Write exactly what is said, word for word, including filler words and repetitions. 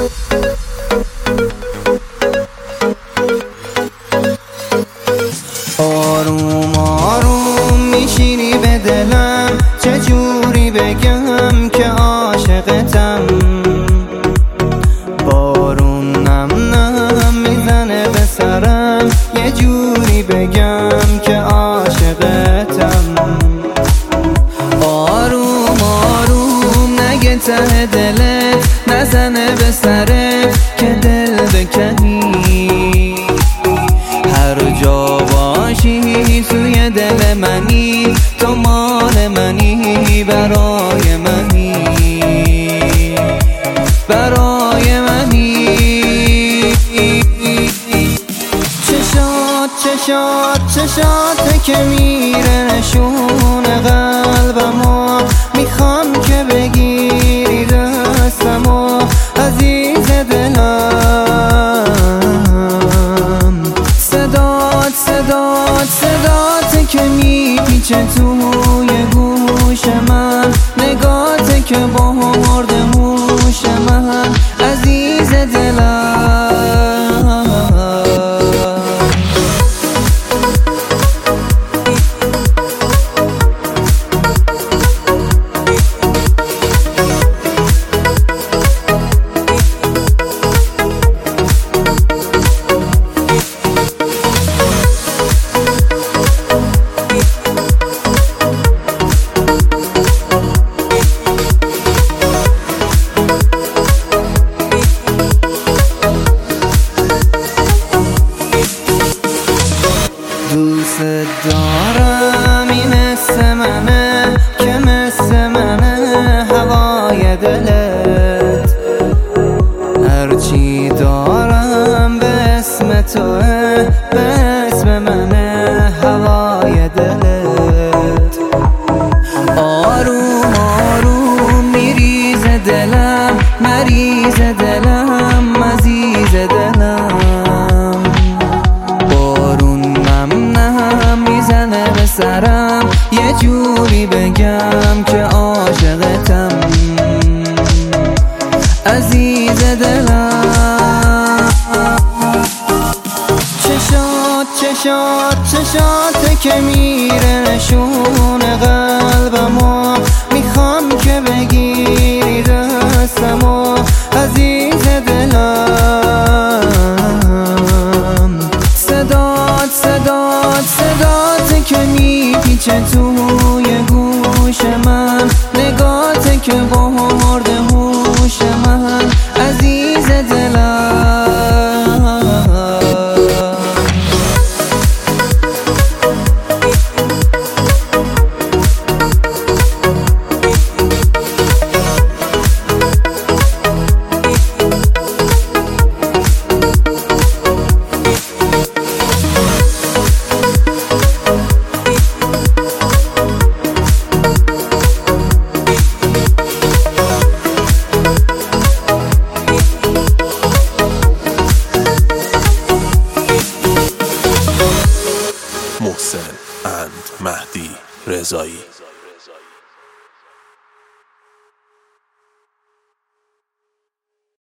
آروم آروم میشینی به دلم، چجوری بگم که عاشقتم. بارون نم نم میزنه به سرم، یه جوری بگم که عاشقتم. آروم آروم نگه ته دلت، نزنه به سرت که دل بکنی. هر جا باشی توی دل منی، تو مال منی، برای منی، برای منی. چشات چشات چشات که میره نشون قلبمو، میخوام که بگیری دستمو عزیز دلم. صدات صدات صدات که میپیچه توی گوش من، نگاته که برده موش من عزیز دلم. دوست دارم این حس منه که مثل منه هوای دلت. هرچی دارم به اسم توه، به اسم منه هوای دلت. آروم آروم میریز دلم، مریض دلم، عزیز دلم. سرم یه جوری بگم که عاشقتم، عزیز دلم. چشات چشات چشات که میره نشون قلبمو، میخوام که بگیری دستمو عزیز دلم. صدات صدات صدات که میپیچه توی گوش من، نگاته که برده هوش من عزیز دلم. محسن اند مهدی رضایی.